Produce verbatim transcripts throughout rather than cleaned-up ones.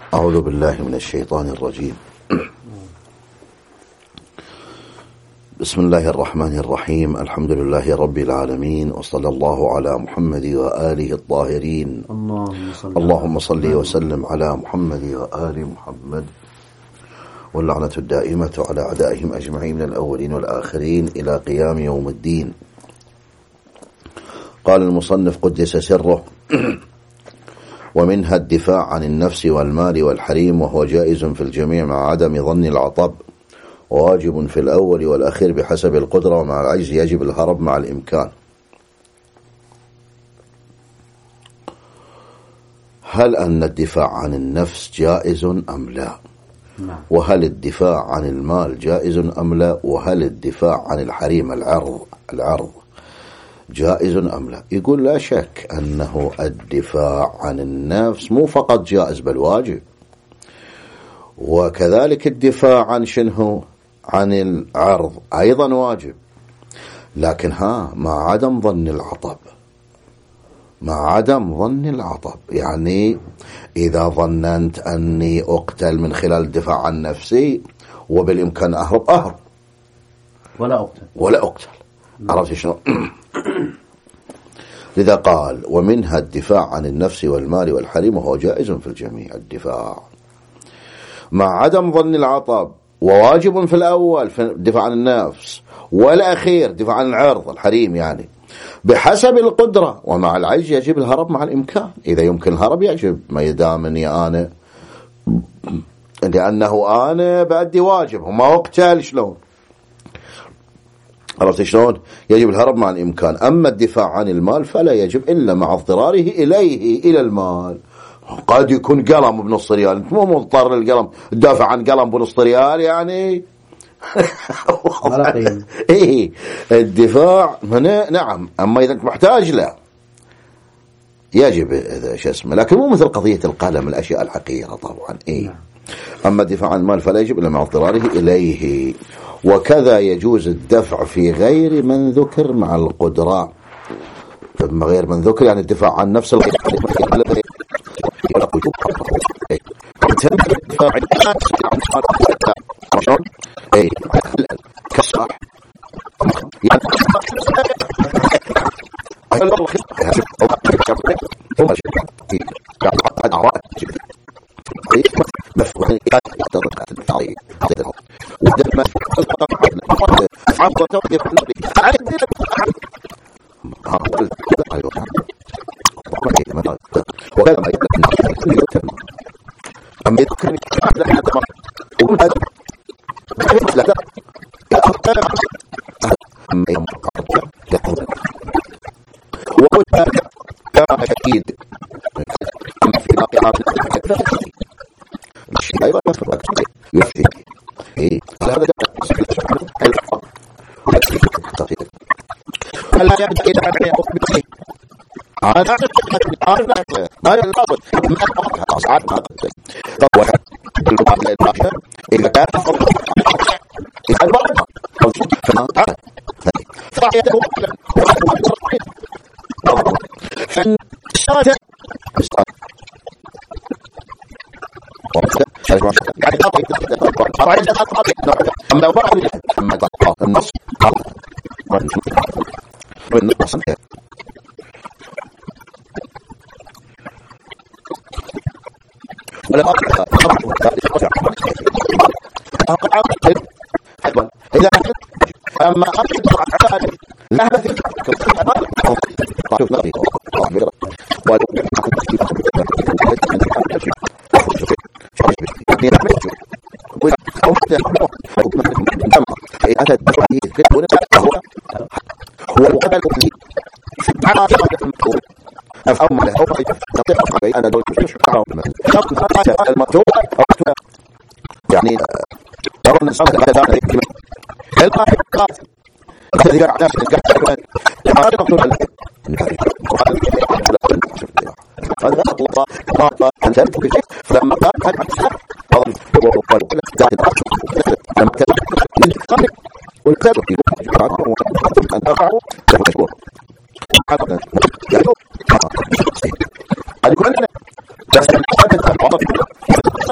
أعوذ بالله من الشيطان الرجيم. بسم الله الرحمن الرحيم. الحمد لله رب العالمين، وصلى الله على محمد وآله الطاهرين. اللهم صل وسلم على محمد وآل محمد، واللعنة الدائمة على أعدائهم أجمعين من الأولين والآخرين إلى قيام يوم الدين. قال المصنف قدس سره: ومنها الدفاع عن النفس والمال والحريم، وهو جائز في الجميع مع عدم ظن العطب، وواجب في الأول والأخير بحسب القدرة، ومع العجز يجب الهرب مع الإمكان. هل أن الدفاع عن النفس جائز أم لا؟ وهل الدفاع عن المال جائز أم لا؟ وهل الدفاع عن الحريم العرض العرض جائز أم لا؟ يقول لا شك أنه الدفاع عن النفس مو فقط جائز بل واجب، وكذلك الدفاع عن شنه عن العرض أيضا واجب، لكن ها مع عدم ظن العطب مع عدم ظن العطب يعني إذا ظننت أني أقتل من خلال الدفاع عن نفسي وبالإمكان أهرب أهرب ولا أقتل ولا أقتل عرفت شنو؟ لذا قال: ومنها الدفاع عن النفس والمال والحريم، وهو جائز في الجميع الدفاع مع عدم ظن العطب، وواجب في الأول في الدفاع عن النفس، والأخير دفاع عن العرض الحريم يعني بحسب القدرة، ومع العجز يجب الهرب مع الإمكان. إذا يمكن الهرب يجب، ما يدامني أنا لأنه أنا بأدي واجب وما أقتل شلون؟ عرفت شلون؟ يجب الهرب مع الإمكان. أما الدفاع عن المال فلا يجب إلا مع اضطراره إليه إلى المال. قد يكون قلم بنص ريال، أنت مو مضطر للقلم تدافع عن قلم بنص ريال يعني إيه الدفاع هنا نعم، أما إذا أنت محتاج له يجب إذا شو اسمه، لكن مو مثل قضية القلم الأشياء الحقيقة طبعا إيه. أما الدفاع عن المال فلا يجب إلا مع اضطراره إليه، وكذا يجوز الدفع في غير من ذكر مع القدرة. غير من ذكر يعني الدفاع عن نفس الغير اي كسر يعني وكذا ما يتم أما يذكر أكيد يفتي إيه هذا فلا يبدأ إلى أن يقوم بشيء هذا هذا الأصل ما أصعد طبعا المقابلة الباشا إذا كان إذا الوضع فما أعلم فراحيته فالشارة أما بعض أما النص من النص ولا أقرأ أقرأ إذا أما أقرأ عبادي لا هذا هو المقابل أفهم له أو أنا دول مش المطلوب يعني ترى الإنسان هذا دار القاعد الذي قاعد قاعد هذا مقصود هذا الله الله عن ذلك فلما قال هذا قال لما كان والكتاب أن أقعوا مشكور هذا يعني هذا كلنا بس هذا العمر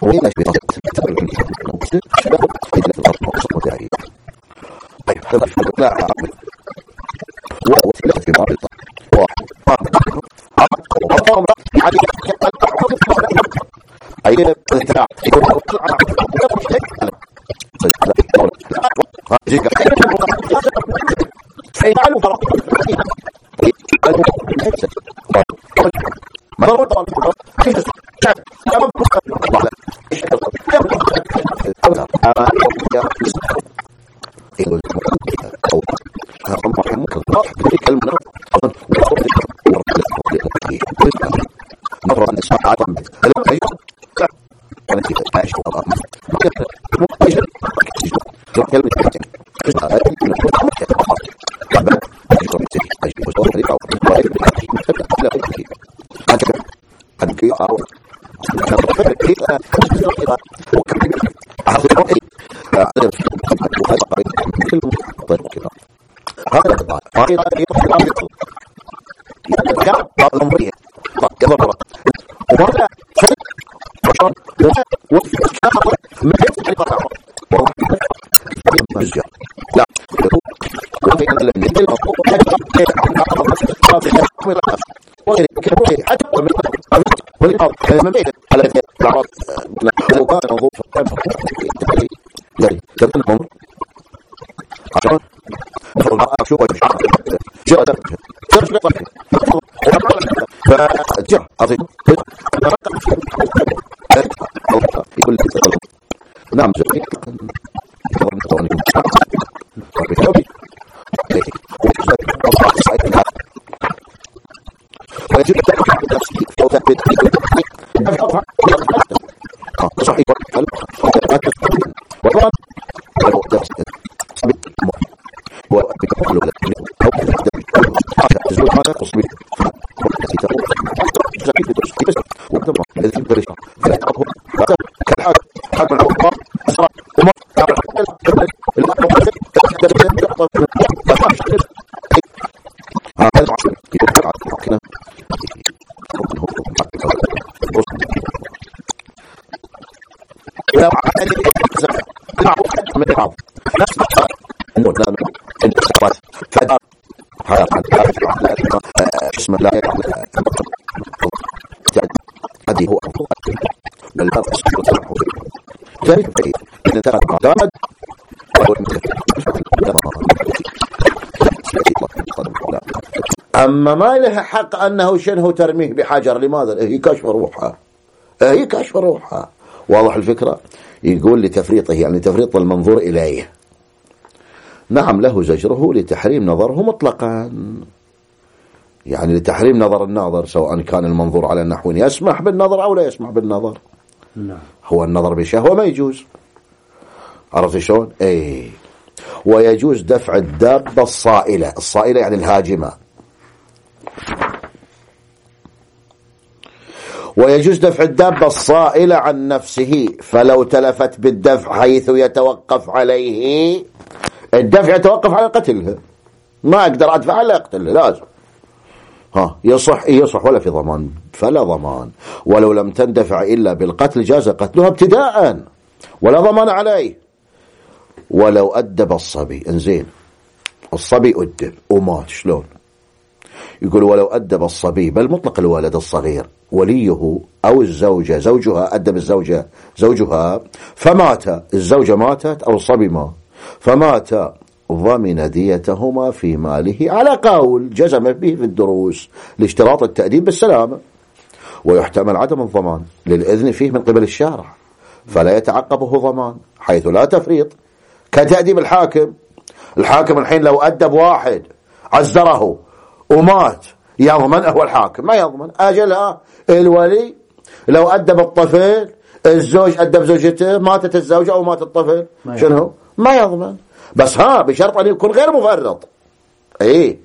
نعم بسم الله هذه هو أما ما لها حق أنه شنه ترميه بحجر. لماذا؟ هي كشف روحها، هي كشف روحها. واضح الفكرة؟ يقول لتفريطه، يعني تفريط المنظور إليه. نعم له زجره لتحريم نظره مطلقا، يعني لتحريم نظر الناظر سواء كان المنظور على نحو يسمح بالنظر أو لا يسمح بالنظر. نعم. هو النظر بشهوة ما يجوز، عرفت شلون؟ اي. ويجوز دفع الدابة الصائلة، الصائلة يعني الهاجمة. ويجوز دفع الدابة الصائلة عن نفسه، فلو تلفت بالدفع حيث يتوقف عليه الدفع، يتوقف على قتلها، ما أقدر أدفع إلا أقتلها، لازم. ها يصح يصح ولا في ضمان، فلا ضمان. ولو لم تندفع إلا بالقتل جاز قتلها ابتداء ولا ضمان عليه. ولو أدب الصبي، انزين الصبي أدب ومات، شلون؟ يقول ولو أدب الصبي، بل مطلق الولد الصغير، وليه أو الزوجة، زوجها أدب الزوجة زوجها فمات، الزوجة ماتت أو الصبي مات فمات، ضمن ديتهما في ماله على قول جزم به في الدروس لاشتراط التأديب بالسلامة. ويحتمل عدم الضمان للإذن فيه من قبل الشارع، فلا يتعقبه ضمان حيث لا تفريط، كتأديب الحاكم. الحاكم الحين لو أدب واحد عزره ومات يضمن هو الحاكم؟ ما يضمن. أجلها الولي لو أدب الطفل، الزوج أدب زوجته، ماتت الزوجة أو مات الطفل، شنو؟ ما يضمن. بس ها بشرط أن يكون غير مفرط. ايه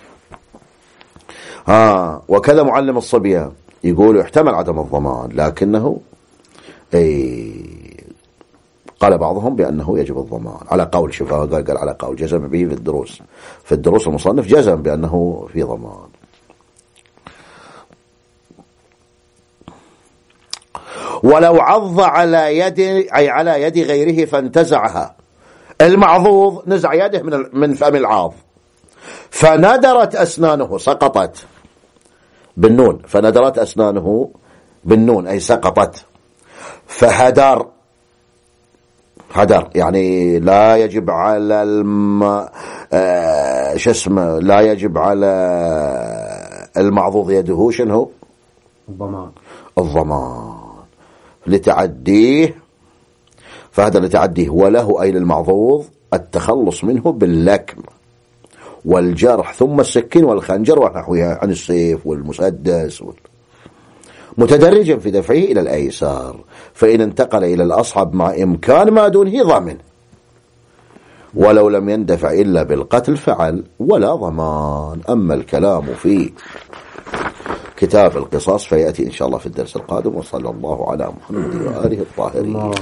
ها. وكذا معلم الصبيان يقول يحتمل عدم الضمان، لكنه ايه قال بعضهم بأنه يجب الضمان على قول، شوف قال قال على قول جزم به في الدروس، في الدروس المصنف جزم بأنه في ضمان. ولو عض على يد أي على يد غيره فانتزعها، المعضوض نزع يده من من فم العاض فندرت أسنانه سقطت بالنون، فندرت أسنانه بالنون أي سقطت. فهدر، هدر يعني لا يجب على الم آه شو اسمه لا يجب على المعضوض يده شنو؟ الضمان، الضمان لتعديه، فهذا لتعديه. وله أي للمعضوض التخلص منه باللكم والجرح ثم السكين والخنجر ونحوها عن السيف والمسدس وال... متدرجا في دفعه إلى الأيسار، فإن انتقل إلى الأصعب مع إمكان ما دونه ضمن، ولو لم يندفع إلا بالقتل فعل ولا ضمان. أما الكلام في كتاب القصاص فيأتي إن شاء الله في الدرس القادم، وصلى الله على محمد وآله الطاهرين.